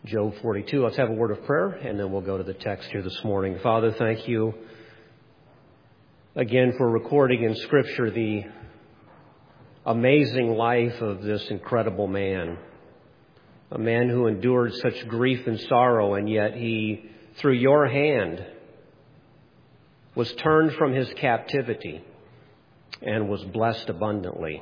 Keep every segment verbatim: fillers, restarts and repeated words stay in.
Job forty-two. Let's have a word of prayer, and then we'll go to the text here this morning. Father, thank you again for recording in Scripture the amazing life of this incredible man. A man who endured such grief and sorrow, and yet he, through your hand, was turned from his captivity and was blessed abundantly.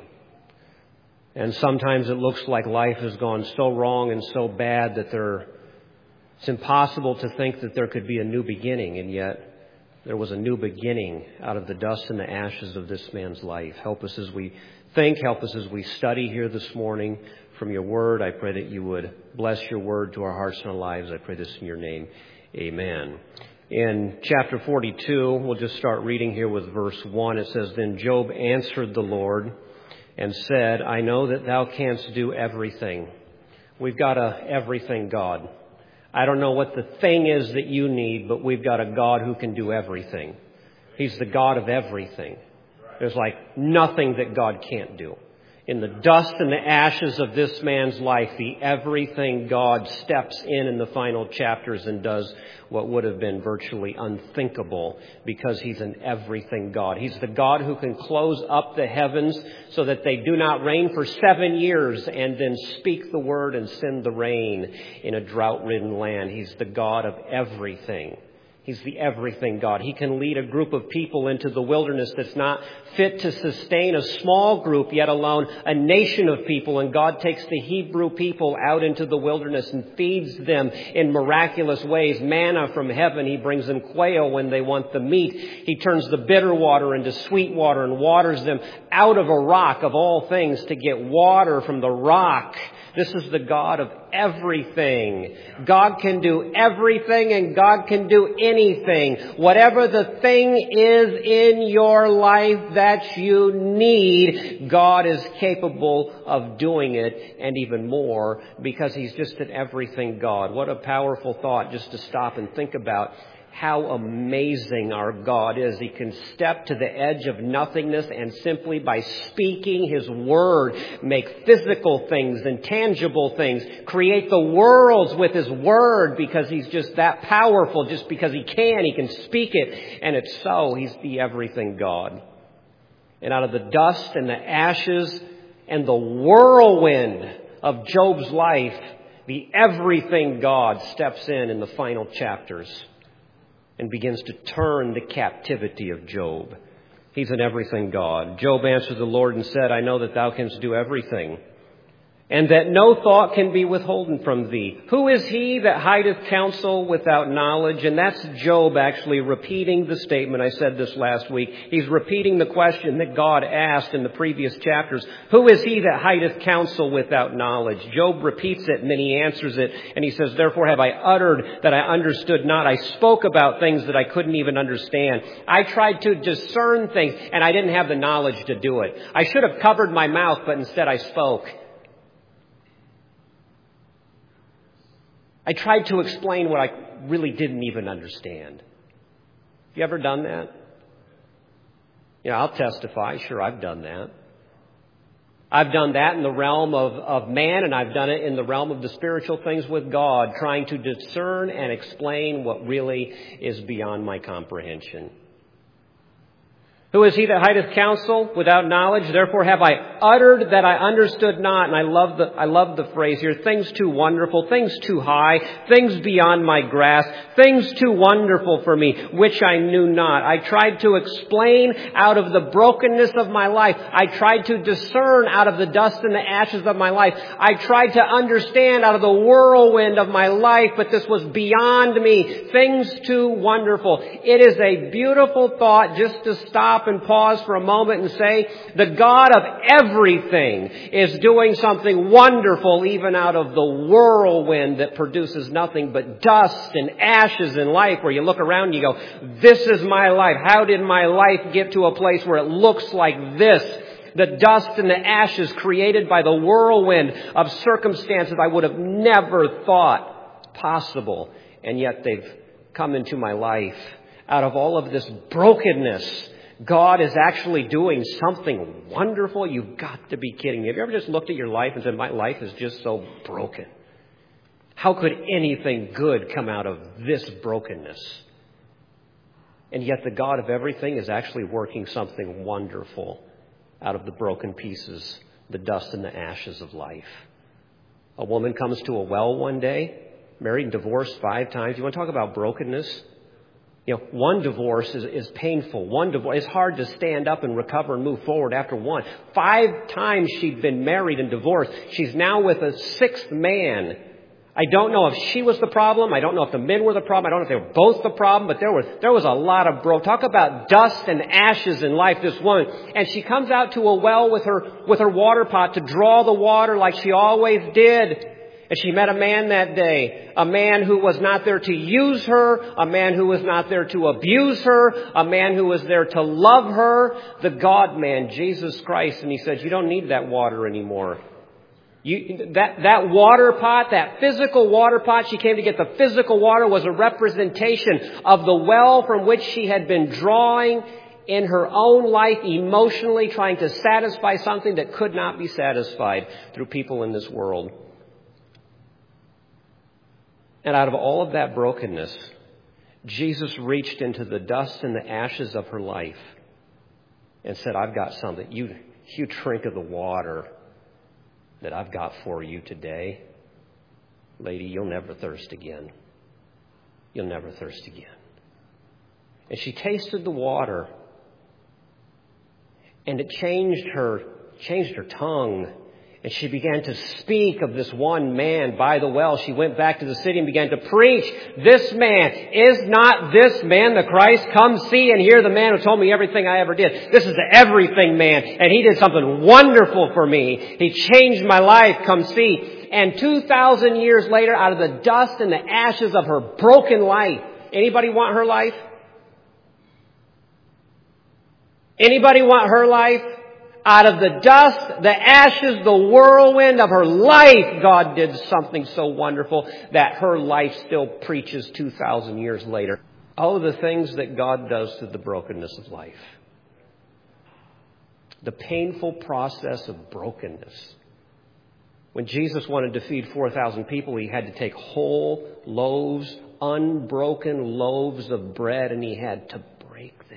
And sometimes it looks like life has gone so wrong and so bad that there, it's impossible to think that there could be a new beginning, and yet there was a new beginning out of the dust and the ashes of this man's life. Help us as we think, help us as we study here this morning from your word. I pray that you would bless your word to our hearts and our lives. I pray this in your name. Amen. In chapter forty-two, we'll just start reading here with verse one. It says, "Then Job answered the Lord and said, I know that thou canst do everything." We've got a everything God. I don't know what the thing is that you need, but we've got a God who can do everything. He's the God of everything. There's like nothing that God can't do. In the dust and the ashes of this man's life, the everything God steps in in the final chapters and does what would have been virtually unthinkable, because he's an everything God. He's the God who can close up the heavens so that they do not rain for seven years and then speak the word and send the rain in a drought-ridden land. He's the God of everything. He's the everything God. He can lead a group of people into the wilderness that's not fit to sustain a small group, yet alone a nation of people. And God takes the Hebrew people out into the wilderness and feeds them in miraculous ways. Manna from heaven. He brings them quail when they want the meat. He turns the bitter water into sweet water and waters them out of a rock of all things to get water from the rock. This is the God of everything. God can do everything, and God can do anything. Whatever the thing is in your life that you need, God is capable of doing it, and even more, because He's just an everything God. What a powerful thought just to stop and think about how amazing our God is. He can step to the edge of nothingness and simply by speaking His word make physical things and tangible things, create the worlds with His word, because He's just that powerful. Just because He can, He can speak it, and it's so. He's the everything God. And out of the dust and the ashes and the whirlwind of Job's life, the everything God steps in in the final chapters and begins to turn the captivity of Job. He's an everything God. Job answered the Lord and said, I know that thou canst do everything, and that no thought can be withholden from thee. Who is he that hideth counsel without knowledge? And that's Job actually repeating the statement. I said this last week. He's repeating the question that God asked in the previous chapters. Who is he that hideth counsel without knowledge? Job repeats it, and then he answers it. And he says, therefore have I uttered that I understood not. I spoke about things that I couldn't even understand. I tried to discern things, and I didn't have the knowledge to do it. I should have covered my mouth, but instead I spoke. I tried to explain what I really didn't even understand. Have you ever done that? Yeah, I'll testify. Sure, I've done that. I've done that in the realm of, of man, and I've done it in the realm of the spiritual things with God, trying to discern and explain what really is beyond my comprehension. Who is he that hideth counsel without knowledge? Therefore have I uttered that I understood not. And I love the, I love the phrase here. Things too wonderful, things too high, things beyond my grasp, things too wonderful for me, which I knew not. I tried to explain out of the brokenness of my life. I tried to discern out of the dust and the ashes of my life. I tried to understand out of the whirlwind of my life, but this was beyond me. Things too wonderful. It is a beautiful thought just to stop and pause for a moment and say, the God of everything is doing something wonderful even out of the whirlwind that produces nothing but dust and ashes in life, where you look around and you go, this is my life. How did my life get to a place where it looks like this? The dust and the ashes created by the whirlwind of circumstances I would have never thought possible. And yet they've come into my life. Out of all of this brokenness, God is actually doing something wonderful. You've got to be kidding me. Have you ever just looked at your life and said, my life is just so broken? How could anything good come out of this brokenness? And yet the God of everything is actually working something wonderful out of the broken pieces, the dust and the ashes of life. A woman comes to a well one day, married and divorced five times. You want to talk about brokenness? You know, one divorce is, is painful. One divorce, it's hard to stand up and recover and move forward after one. Five times she'd been married and divorced. She's now with a sixth man. I don't know if she was the problem. I don't know if the men were the problem. I don't know if they were both the problem, but there was, there was a lot of bro. Talk about dust and ashes in life, this woman. And she comes out to a well with her, with her water pot to draw the water like she always did. And she met a man that day, a man who was not there to use her, a man who was not there to abuse her, a man who was there to love her, the God-man, Jesus Christ. And he said, you don't need that water anymore. You, that, that water pot, that physical water pot, she came to get the physical water, was a representation of the well from which she had been drawing in her own life, emotionally trying to satisfy something that could not be satisfied through people in this world. And out of all of that brokenness, Jesus reached into the dust and the ashes of her life and said, I've got something. You, you drink of the water that I've got for you today. Lady, you'll never thirst again. You'll never thirst again. And she tasted the water, and it changed her, changed her tongue. And she began to speak of this one man by the well. She went back to the city and began to preach. This man, is not this man the Christ? Come see and hear the man who told me everything I ever did. This is the everything man. And he did something wonderful for me. He changed my life. Come see. And two thousand years later, out of the dust and the ashes of her broken life, anybody want her life? Anybody want her life? Out of the dust, the ashes, the whirlwind of her life, God did something so wonderful that her life still preaches two thousand years later. All of the things that God does to the brokenness of life. The painful process of brokenness. When Jesus wanted to feed four thousand people, he had to take whole loaves, unbroken loaves of bread, and he had to break them,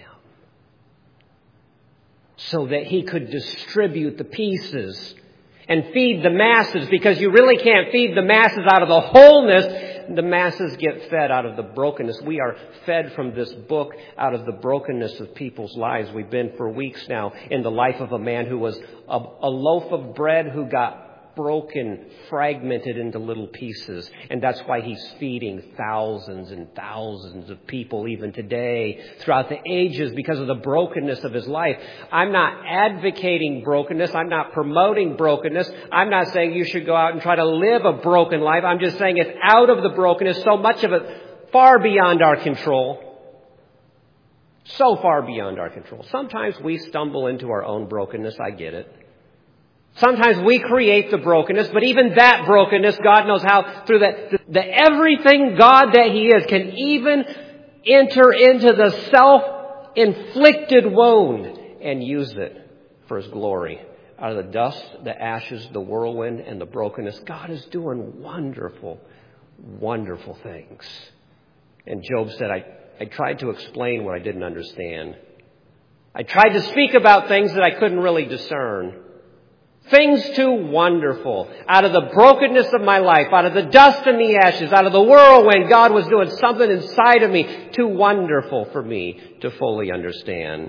so that he could distribute the pieces and feed the masses, because you really can't feed the masses out of the wholeness. The masses get fed out of the brokenness. We are fed from this book out of the brokenness of people's lives. We've been for weeks now in the life of a man who was a, a loaf of bread who got broken, fragmented into little pieces. And that's why he's feeding thousands and thousands of people even today throughout the ages because of the brokenness of his life. I'm not advocating brokenness. I'm not promoting brokenness. I'm not saying you should go out and try to live a broken life. I'm just saying it's out of the brokenness, so much of it far beyond our control. So far beyond our control. Sometimes we stumble into our own brokenness. I get it. Sometimes we create the brokenness, but even that brokenness, God knows how, through that, the, the everything God that He is can even enter into the self-inflicted wound and use it for His glory. Out of the dust, the ashes, the whirlwind, and the brokenness, God is doing wonderful, wonderful things. And Job said, I, I tried to explain what I didn't understand. I tried to speak about things that I couldn't really discern. Things too wonderful. Out of the brokenness of my life, out of the dust and the ashes, out of the whirlwind, God was doing something inside of me too wonderful for me to fully understand.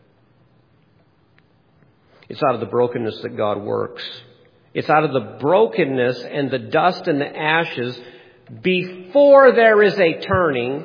It's out of the brokenness that God works. It's out of the brokenness and the dust and the ashes before there is a turning,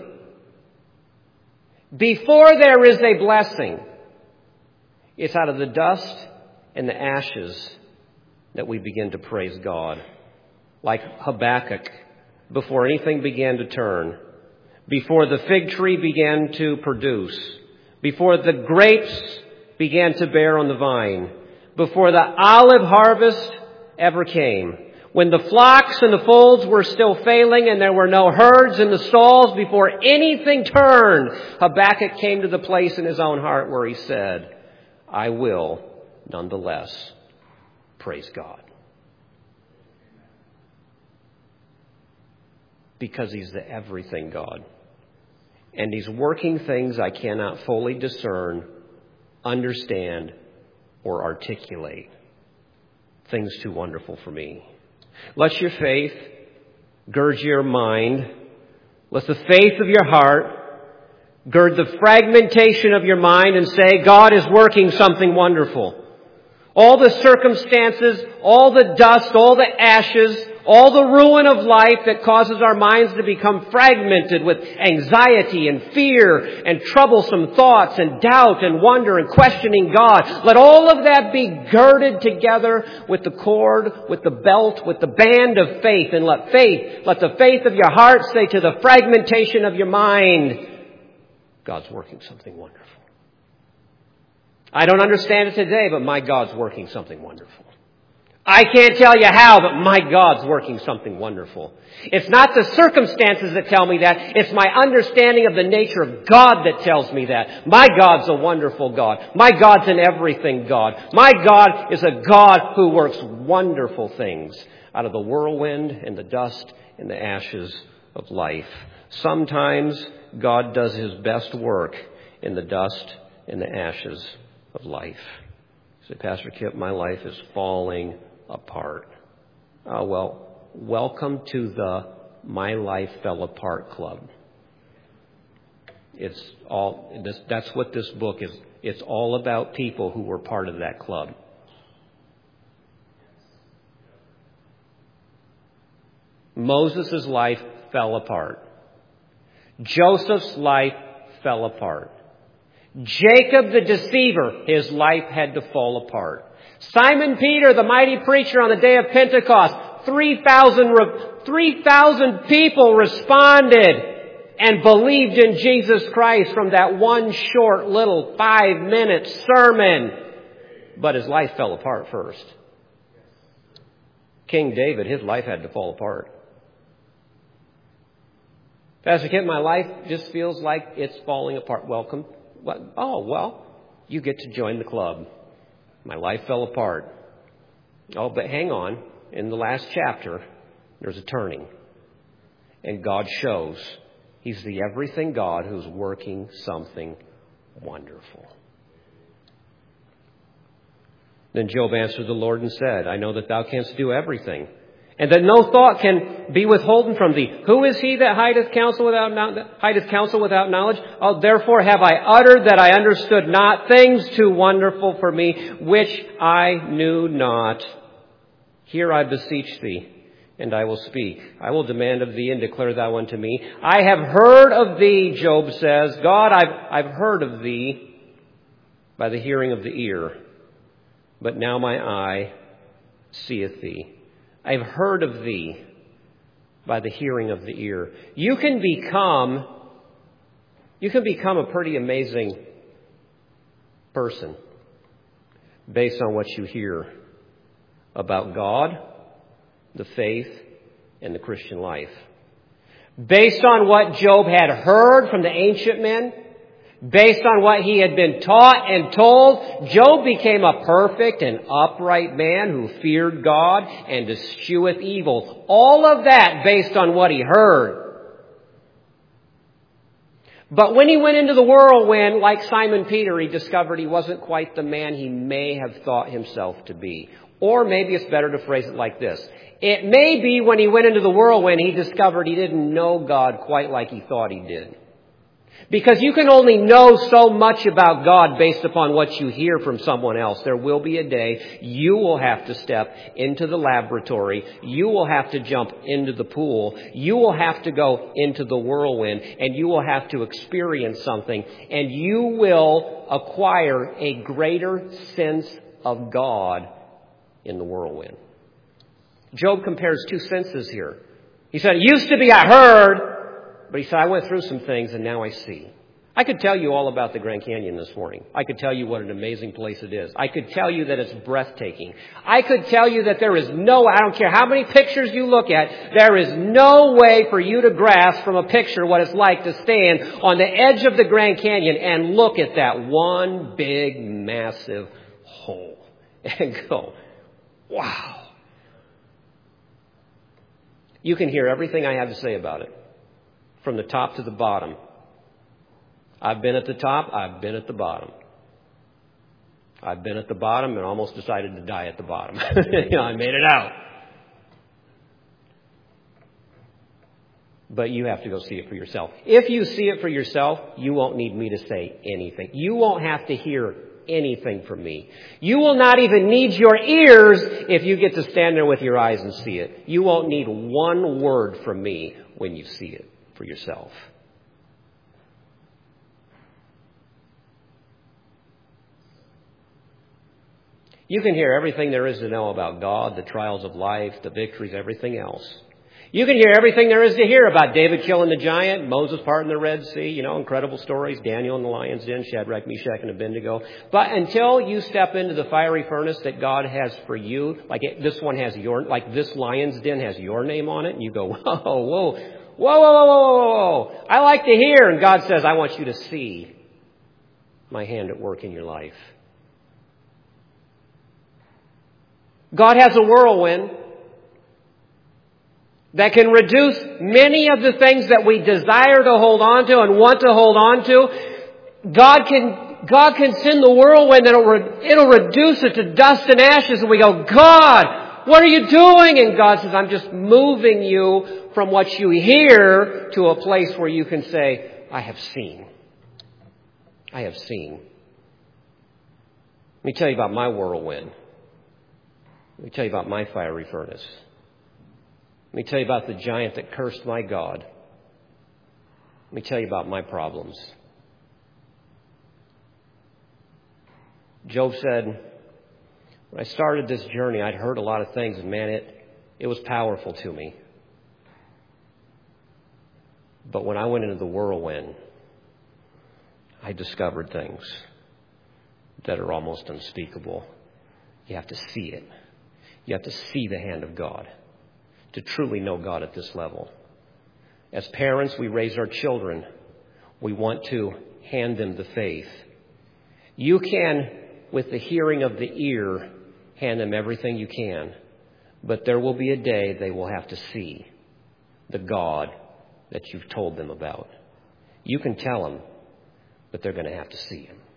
before there is a blessing. It's out of the dust and the ashes that we begin to praise God. Like Habakkuk, before anything began to turn, before the fig tree began to produce, before the grapes began to bear on the vine, before the olive harvest ever came, when the flocks and the folds were still failing and there were no herds in the stalls, before anything turned, Habakkuk came to the place in his own heart where he said, I will nonetheless praise God. because He's the everything God. And He's working things I cannot fully discern, understand, or articulate. Things too wonderful for me. Let your faith gird your mind. Let the faith of your heart gird the fragmentation of your mind and say, God is working something wonderful. All the circumstances, all the dust, all the ashes, all the ruin of life that causes our minds to become fragmented with anxiety and fear and troublesome thoughts and doubt and wonder and questioning God. Let all of that be girded together with the cord, with the belt, with the band of faith. And let faith, let the faith of your heart say to the fragmentation of your mind, God's working something wonderful. I don't understand it today, but my God's working something wonderful. I can't tell you how, but my God's working something wonderful. It's not the circumstances that tell me that. It's my understanding of the nature of God that tells me that. My God's a wonderful God. My God's an everything God. My God is a God who works wonderful things out of the whirlwind and the dust and the ashes of life. Sometimes God does His best work in the dust and the ashes of life. You say, Pastor Kip, my life is falling apart. Oh, well, welcome to the My Life Fell Apart Club. It's all, this, that's what this book is. It's all about people who were part of that club. Moses' life fell apart. Joseph's life fell apart. Jacob the deceiver, his life had to fall apart. Simon Peter, the mighty preacher on the day of Pentecost, three thousand people responded and believed in Jesus Christ from that one short little five-minute sermon. But his life fell apart first. King David, his life had to fall apart. Pastor Kent, my life just feels like it's falling apart. Welcome. What? Oh, well, you get to join the club. My life fell apart. Oh, but hang on. In the last chapter, there's a turning. And God shows He's the everything God who's working something wonderful. Then Job answered the Lord and said, I know that thou canst do everything, and that no thought can be withholden from thee. Who is he that hideth counsel without hideth counsel without knowledge? Oh, therefore have I uttered that I understood not, things too wonderful for me, which I knew not. Hear, I beseech thee, and I will speak. I will demand of thee, and declare thou unto me. I have heard of thee, Job says. God, I've, I've heard of thee by the hearing of the ear, but now my eye seeth thee. I've heard of thee by the hearing of the ear. You can become, you can become a pretty amazing person based on what you hear about God, the faith, and the Christian life. Based on what Job had heard from the ancient men, based on what he had been taught and told, Job became a perfect and upright man who feared God and escheweth evil. All of that based on what he heard. But when he went into the whirlwind, like Simon Peter, he discovered he wasn't quite the man he may have thought himself to be. Or maybe it's better to phrase it like this. It may be when he went into the whirlwind, he discovered he didn't know God quite like he thought he did. Because you can only know so much about God based upon what you hear from someone else. There will be a day you will have to step into the laboratory. You will have to jump into the pool. You will have to go into the whirlwind, and you will have to experience something, and you will acquire a greater sense of God in the whirlwind. Job compares two senses here. He said, it used to be I heard, but he said, I went through some things and now I see. I could tell you all about the Grand Canyon this morning. I could tell you what an amazing place it is. I could tell you that it's breathtaking. I could tell you that there is no, I don't care how many pictures you look at, there is no way for you to grasp from a picture what it's like to stand on the edge of the Grand Canyon and look at that one big, massive hole and go, wow. You can hear everything I have to say about it, from the top to the bottom. I've been at the top, I've been at the bottom. I've been at the bottom and almost decided to die at the bottom. You know, I made it out. But you have to go see it for yourself. If you see it for yourself, you won't need me to say anything. You won't have to hear anything from me. You will not even need your ears if you get to stand there with your eyes and see it. You won't need one word from me when you see it for yourself. You can hear everything there is to know about God, the trials of life, the victories, everything else. You can hear everything there is to hear about David killing the giant, Moses parting the Red Sea, you know, incredible stories, Daniel in the lion's den, Shadrach, Meshach, and Abednego. But until you step into the fiery furnace that God has for you, like it, this one has your, like this lion's den has your name on it, and you go, whoa, whoa, whoa, whoa, whoa, whoa, whoa, whoa. I like to hear, and God says, I want you to see my hand at work in your life. God has a whirlwind that can reduce many of the things that we desire to hold on to and want to hold on to. God can, God can send the whirlwind and it'll, re, it'll reduce it to dust and ashes. And we go, God, what are you doing? And God says, I'm just moving you from what you hear to a place where you can say, I have seen. I have seen. Let me tell you about my whirlwind. Let me tell you about my fiery furnace. Let me tell you about the giant that cursed my God. Let me tell you about my problems. Job said, when I started this journey, I'd heard a lot of things, and man, it, it was powerful to me. But when I went into the whirlwind, I discovered things that are almost unspeakable. You have to see it. You have to see the hand of God to truly know God at this level. As parents, we raise our children. We want to hand them the faith. You can, with the hearing of the ear, hand them everything you can. But there will be a day they will have to see the God that you've told them about. You can tell them, but they're going to have to see Him.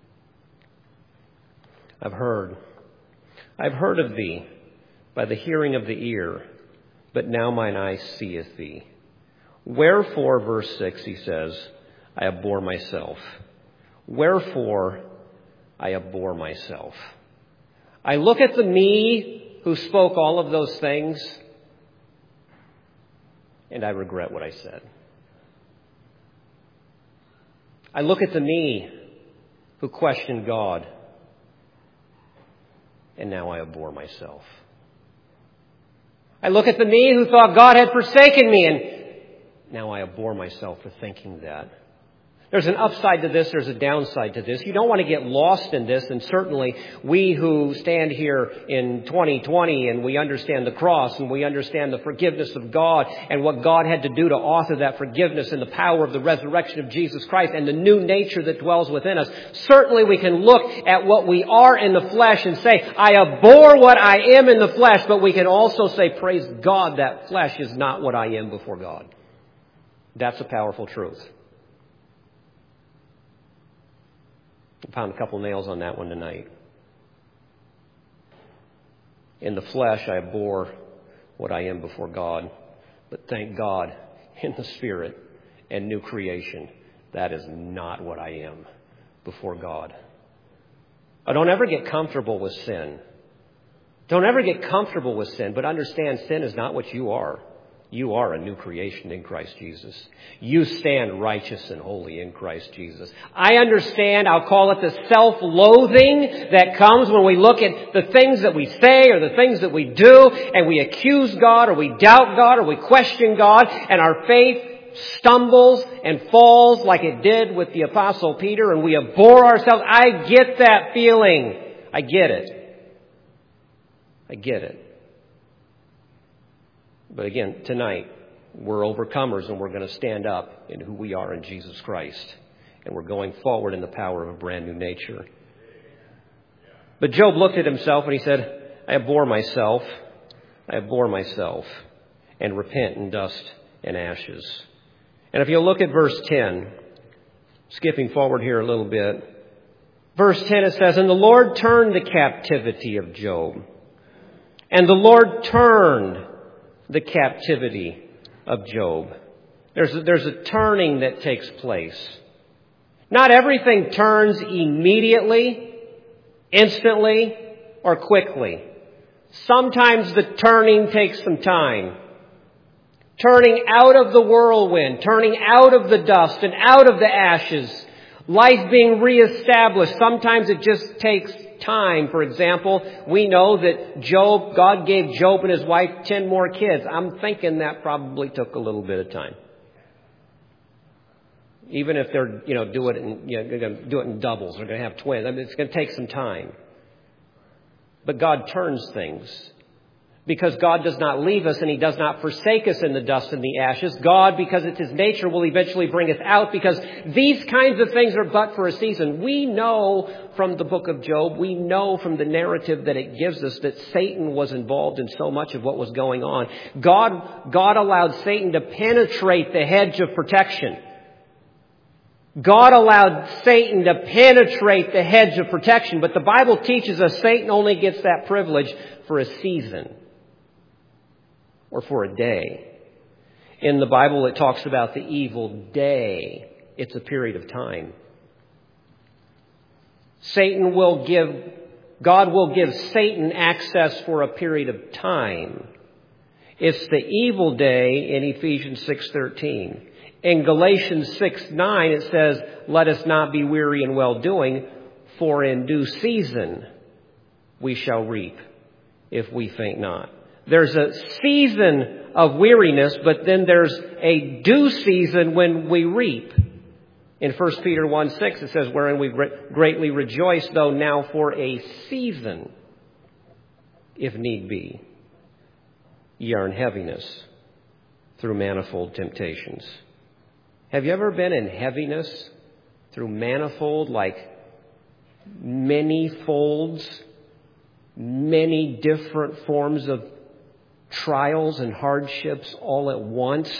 I've heard, I've heard of Thee by the hearing of the ear, but now mine eye seeth Thee. Wherefore, verse six, he says, I abhor myself. Wherefore, I abhor myself. I look at the me who spoke all of those things, and I regret what I said. I look at the me who questioned God, and now I abhor myself. I look at the me who thought God had forsaken me, and now I abhor myself for thinking that. There's an upside to this, there's a downside to this. You don't want to get lost in this, and certainly we who stand here in twenty twenty and we understand the cross and we understand the forgiveness of God and what God had to do to author that forgiveness and the power of the resurrection of Jesus Christ and the new nature that dwells within us. Certainly we can look at what we are in the flesh and say, I abhor what I am in the flesh, but we can also say, praise God, that flesh is not what I am before God. That's a powerful truth. I found a couple nails on that one tonight. In the flesh, I abhor what I am before God. But thank God, in the Spirit and new creation, that is not what I am before God. I don't ever get comfortable with sin. Don't ever get comfortable with sin, but understand sin is not what you are. You are a new creation in Christ Jesus. You stand righteous and holy in Christ Jesus. I understand, I'll call it the self-loathing that comes when we look at the things that we say or the things that we do and we accuse God or we doubt God or we question God and our faith stumbles and falls like it did with the Apostle Peter and we abhor ourselves. I get that feeling. I get it. I get it. But again, tonight, we're overcomers and we're going to stand up in who we are in Jesus Christ. And we're going forward in the power of a brand new nature. But Job looked at himself and he said, I abhor myself. I abhor myself. and repent in dust and ashes. And if you look at verse ten, skipping forward here a little bit, verse ten it says, "And the Lord turned the captivity of Job. And the Lord turned the captivity of Job." There's a, there's a turning that takes place. Not everything turns immediately, instantly, or quickly. Sometimes the turning takes some time. Turning out of the whirlwind, turning out of the dust and out of the ashes, life being reestablished. Sometimes it just takes time. For example, we know that Job, God gave Job and his wife ten more kids. I'm thinking that probably took a little bit of time. Even if they're, you know, do it in, you know, they're going to do it in doubles, they're going to have twins. I mean, it's going to take some time. But God turns things. Because God does not leave us and He does not forsake us in the dust and the ashes. God, because it's His nature, will eventually bring us out, because these kinds of things are but for a season. We know from the book of Job, we know from the narrative that it gives us that Satan was involved in so much of what was going on. God, God allowed Satan to penetrate the hedge of protection. God allowed Satan to penetrate the hedge of protection. But the Bible teaches us Satan only gets that privilege for a season. Or for a day. In the Bible, it talks about the evil day. It's a period of time. Satan will give, God will give Satan access for a period of time. It's the evil day in Ephesians six thirteen. In Galatians six nine, it says, "Let us not be weary in well-doing, for in due season we shall reap, if we faint not." There's a season of weariness, but then there's a due season when we reap. In First Peter one six, it says, "Wherein we greatly rejoice, though now for a season, if need be, ye are in heaviness through manifold temptations." Have you ever been in heaviness through manifold, like many folds, many different forms of trials and hardships all at once?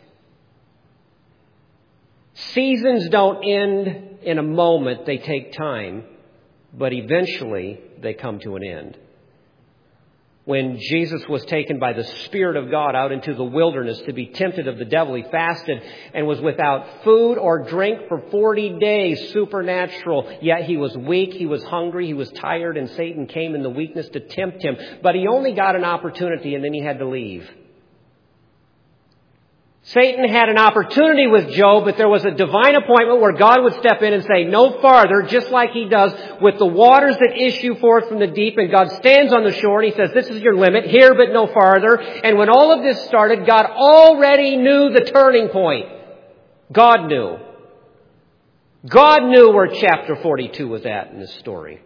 Seasons don't end in a moment. They take time, but eventually they come to an end. When Jesus was taken by the Spirit of God out into the wilderness to be tempted of the devil, He fasted and was without food or drink for forty days, supernatural. Yet He was weak, He was hungry, He was tired, and Satan came in the weakness to tempt Him. But He only got an opportunity and then He had to leave. Satan had an opportunity with Job, but there was a divine appointment where God would step in and say, "No farther," just like He does with the waters that issue forth from the deep. And God stands on the shore and He says, "This is your limit, here but no farther." And when all of this started, God already knew the turning point. God knew. God knew where chapter forty-two was at in this story.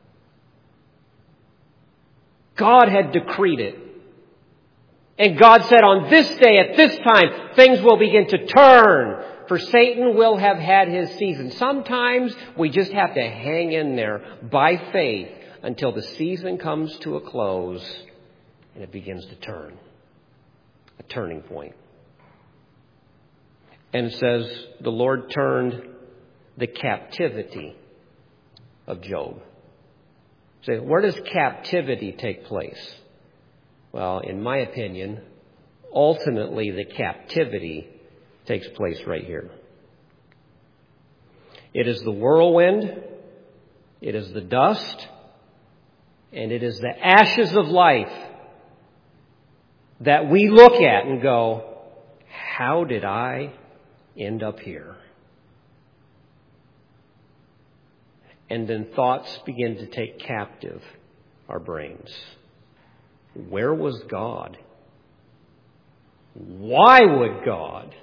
God had decreed it. And God said, on this day, at this time, things will begin to turn. For Satan will have had his season. Sometimes we just have to hang in there by faith until the season comes to a close and it begins to turn. A turning point. And it says, the Lord turned the captivity of Job. So where does captivity take place? Well, in my opinion, ultimately the captivity takes place right here. It is the whirlwind, it is the dust, and it is the ashes of life that we look at and go, how did I end up here? And then thoughts begin to take captive our brains. Where was God? Why would God?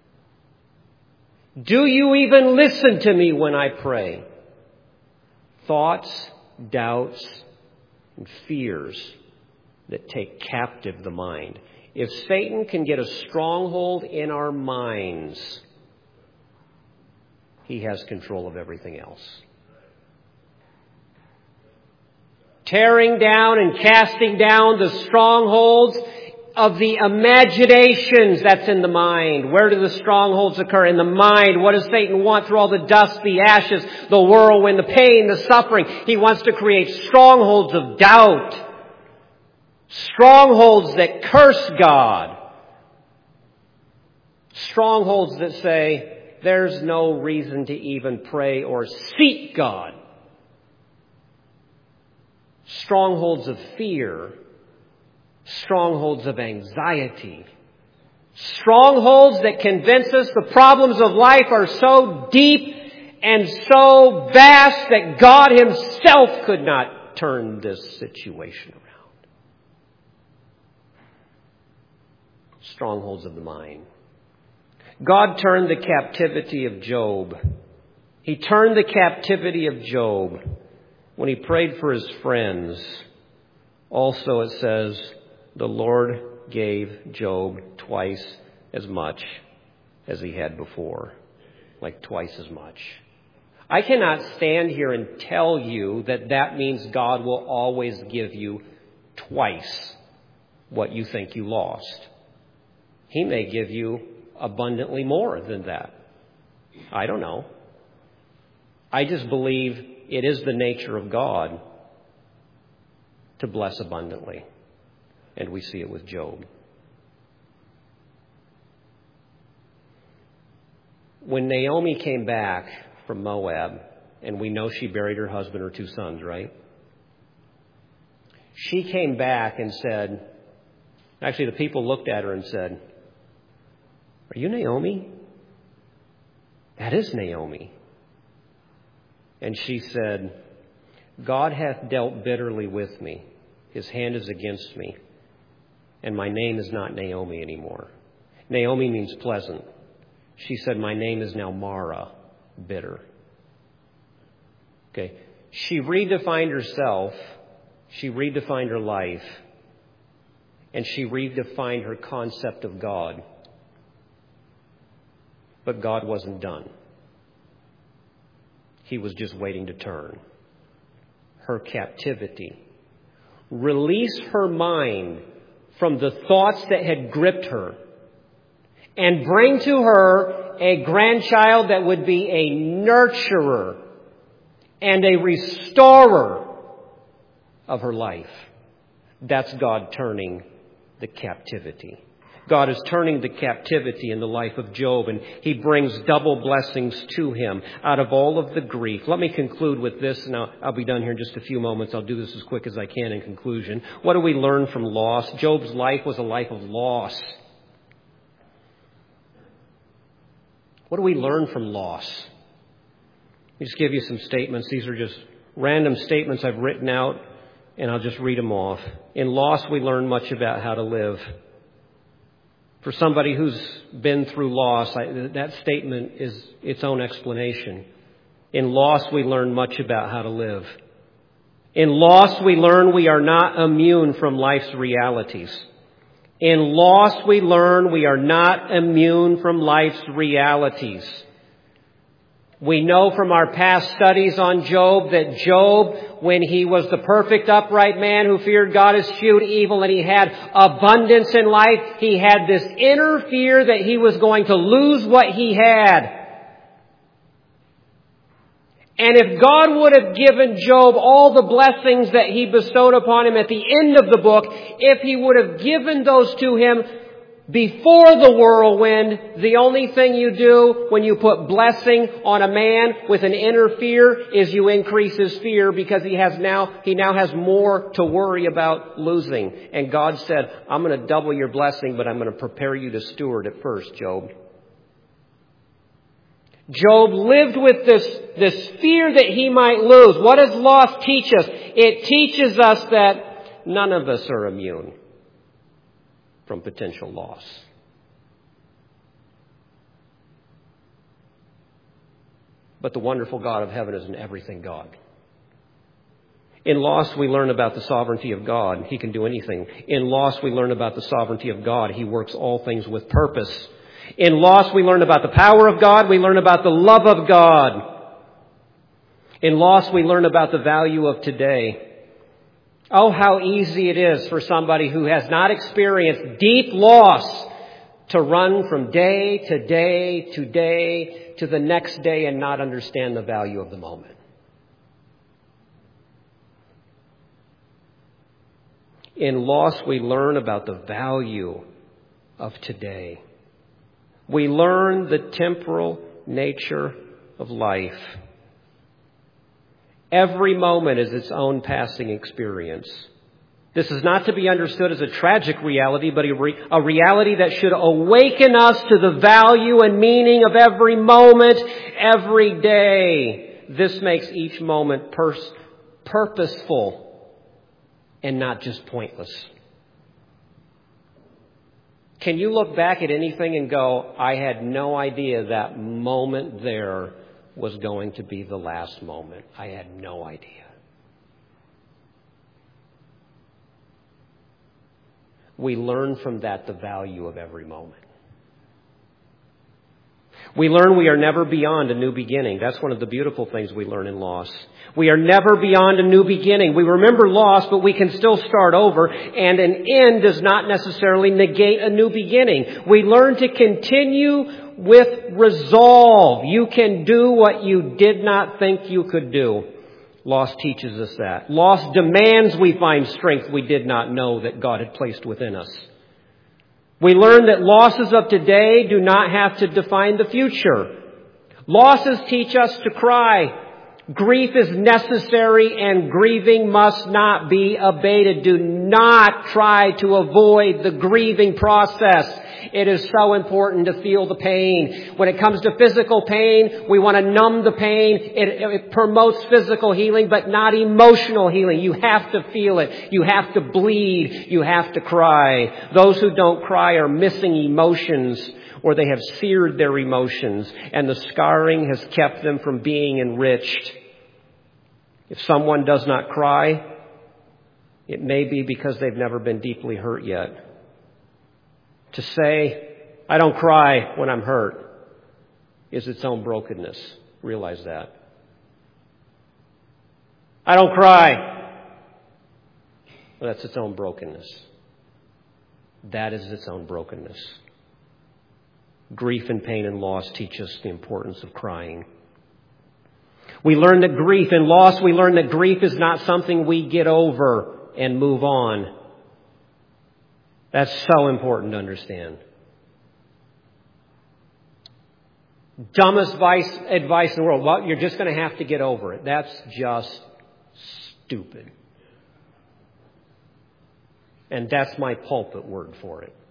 Do you even listen to me when I pray? Thoughts, doubts, and fears that take captive the mind. If Satan can get a stronghold in our minds, he has control of everything else. Tearing down and casting down the strongholds of the imaginations that's in the mind. Where do the strongholds occur? In the mind. What does Satan want through all the dust, the ashes, the whirlwind, the pain, the suffering? He wants to create strongholds of doubt. Strongholds that curse God. Strongholds that say, there's no reason to even pray or seek God. Strongholds of fear. Strongholds of anxiety. Strongholds that convince us the problems of life are so deep and so vast that God Himself could not turn this situation around. Strongholds of the mind. God turned the captivity of Job. He turned the captivity of Job when he prayed for his friends. Also it says, the Lord gave Job twice as much as he had before. Like twice as much. I cannot stand here and tell you that that means God will always give you twice what you think you lost. He may give you abundantly more than that. I don't know. I just believe it is the nature of God to bless abundantly. And we see it with Job. When Naomi came back from Moab, and we know she buried her husband, her two sons, right? She came back and said, actually the people looked at her and said, are you Naomi? That is Naomi. And she said, God hath dealt bitterly with me. His hand is against me. And my name is not Naomi anymore. Naomi means pleasant. She said, my name is now Mara, bitter. Okay. She redefined herself. She redefined her life. And she redefined her concept of God. But God wasn't done. He was just waiting to turn her captivity. Release her mind from the thoughts that had gripped her and bring to her a grandchild that would be a nurturer and a restorer of her life. That's God turning the captivity. God is turning the captivity in the life of Job, and He brings double blessings to him out of all of the grief. Let me conclude with this, and I'll, I'll be done here in just a few moments. I'll do this as quick as I can in conclusion. What do we learn from loss? Job's life was a life of loss. What do we learn from loss? Let me just give you some statements. These are just random statements I've written out, and I'll just read them off. In loss, we learn much about how to live. For somebody who's been through loss, I, that statement is its own explanation. In loss, we learn much about how to live. In loss, we learn we are not immune from life's realities. In loss, we learn we are not immune from life's realities. We know from our past studies on Job that Job, when he was the perfect upright man who feared God, eschewed evil, and he had abundance in life, he had this inner fear that he was going to lose what he had. And if God would have given Job all the blessings that He bestowed upon him at the end of the book, if He would have given those to him before the whirlwind, the only thing you do when you put blessing on a man with an inner fear is you increase his fear, because he has now, he now has more to worry about losing. And God said, I'm going to double your blessing, but I'm going to prepare you to steward it first, Job. Job lived with this, this fear that he might lose. What does loss teach us? It teaches us that none of us are immune from potential loss. But the wonderful God of heaven is an everything God. In loss, we learn about the sovereignty of God. He can do anything. In loss, we learn about the sovereignty of God. He works all things with purpose. In loss, we learn about the power of God. We learn about the love of God. In loss, we learn about the value of today. Oh, how easy it is for somebody who has not experienced deep loss to run from day to day to day to the next day and not understand the value of the moment. In loss, we learn about the value of today. We learn the temporal nature of life. Every moment is its own passing experience. This is not to be understood as a tragic reality, but a, re- a reality that should awaken us to the value and meaning of every moment, every day. This makes each moment pers- purposeful and not just pointless. Can you look back at anything and go, I had no idea that moment there was going to be the last moment. I had no idea. We learn from that the value of every moment. We learn we are never beyond a new beginning. That's one of the beautiful things we learn in loss. We are never beyond a new beginning. We remember loss, but we can still start over, and an end does not necessarily negate a new beginning. We learn to continue with resolve. You can do what you did not think you could do. Loss teaches us that. Loss demands we find strength we did not know that God had placed within us. We learn that losses of today do not have to define the future. Losses teach us to cry. Grief is necessary and grieving must not be abated. Do not try to avoid the grieving process. It is so important to feel the pain. When it comes to physical pain, we want to numb the pain. It, it promotes physical healing, but not emotional healing. You have to feel it. You have to bleed. You have to cry. Those who don't cry are missing emotions, or they have seared their emotions, and the scarring has kept them from being enriched. If someone does not cry, it may be because they've never been deeply hurt yet. To say, I don't cry when I'm hurt, is its own brokenness. Realize that. I don't cry. Well, that's its own brokenness. That is its own brokenness. Grief and pain and loss teach us the importance of crying. We learn that grief and loss, we learn that grief is not something we get over and move on. That's so important to understand. Dumbest advice, advice in the world. Well, you're just going to have to get over it. That's just stupid. And that's my pulpit word for it.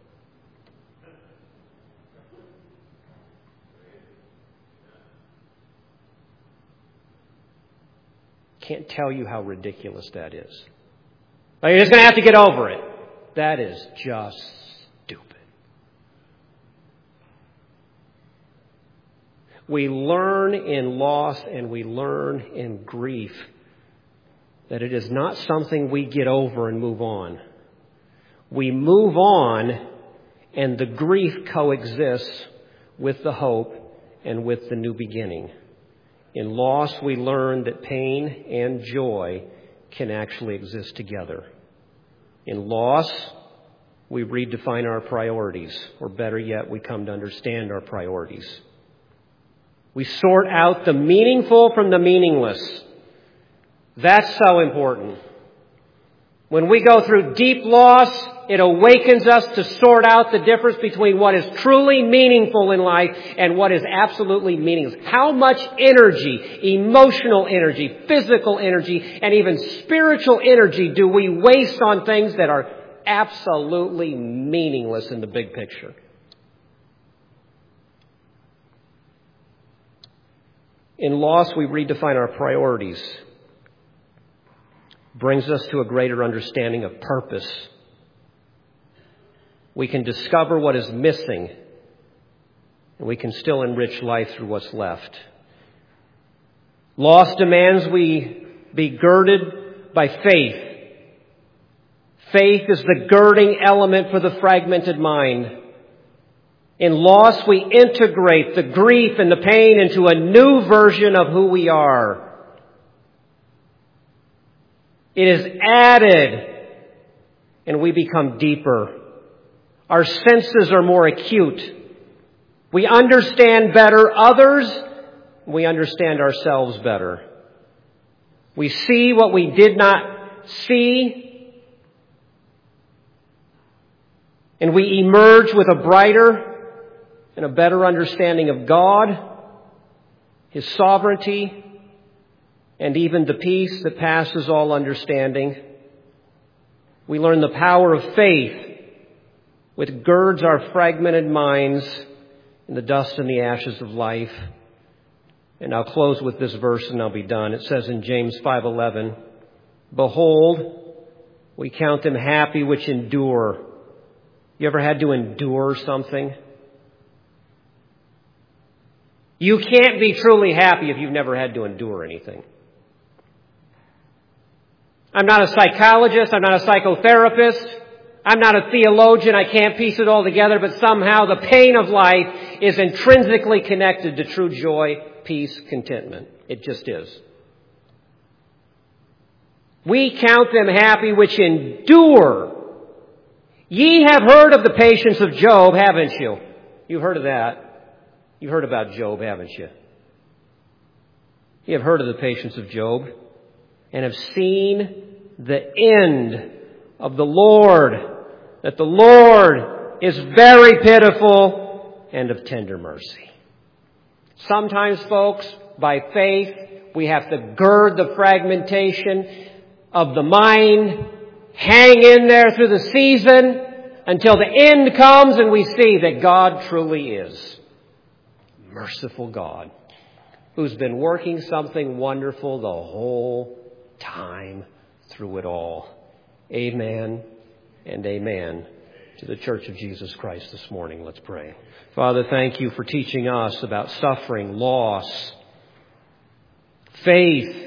Can't tell you how ridiculous that is. Well, you're just going to have to get over it. That is just stupid. We learn in loss and we learn in grief that it is not something we get over and move on. We move on and the grief coexists with the hope and with the new beginning. In loss, we learn that pain and joy can actually exist together. In loss, we redefine our priorities, or better yet, we come to understand our priorities. We sort out the meaningful from the meaningless. That's so important. When we go through deep loss, it awakens us to sort out the difference between what is truly meaningful in life and what is absolutely meaningless. How much energy, emotional energy, physical energy, and even spiritual energy do we waste on things that are absolutely meaningless in the big picture? In loss, we redefine our priorities. Brings us to a greater understanding of purpose. We can discover what is missing, and we can still enrich life through what's left. Loss demands we be girded by faith. Faith is the girding element for the fragmented mind. In loss, we integrate the grief and the pain into a new version of who we are. It is added, and we become deeper. Our senses are more acute. We understand better others. We understand ourselves better. We see what we did not see. And we emerge with a brighter and a better understanding of God, His sovereignty, and even the peace that passes all understanding. We learn the power of faith, which girds our fragmented minds in the dust and the ashes of life. And I'll close with this verse and I'll be done. It says in James five eleven, "Behold, we count them happy which endure." You ever had to endure something? You can't be truly happy if you've never had to endure anything. I'm not a psychologist. I'm not a psychotherapist. I'm not a theologian. I can't piece it all together, but somehow the pain of life is intrinsically connected to true joy, peace, contentment. It just is. We count them happy which endure. Ye have heard of the patience of Job, haven't you? You've heard of that. You've heard about Job, haven't you? You have heard of the patience of Job and have seen the end of the Lord, that the Lord is very pitiful and of tender mercy. Sometimes, folks, by faith, we have to gird the fragmentation of the mind, hang in there through the season until the end comes and we see that God truly is merciful God who's been working something wonderful the whole time through it all. Amen and amen to the Church of Jesus Christ this morning. Let's pray. Father, thank you for teaching us about suffering, loss, faith,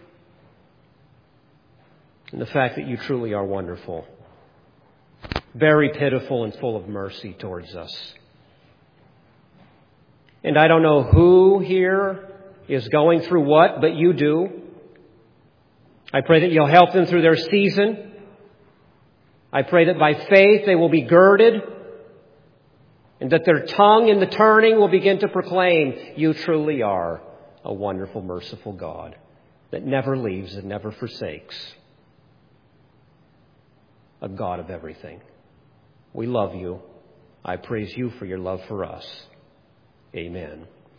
and the fact that you truly are wonderful, very pitiful and full of mercy towards us. And I don't know who here is going through what, but you do. I pray that you'll help them through their season. I pray that by faith they will be girded and that their tongue in the turning will begin to proclaim, you truly are a wonderful, merciful God that never leaves and never forsakes, a God of everything. We love you. I praise you for your love for us. Amen.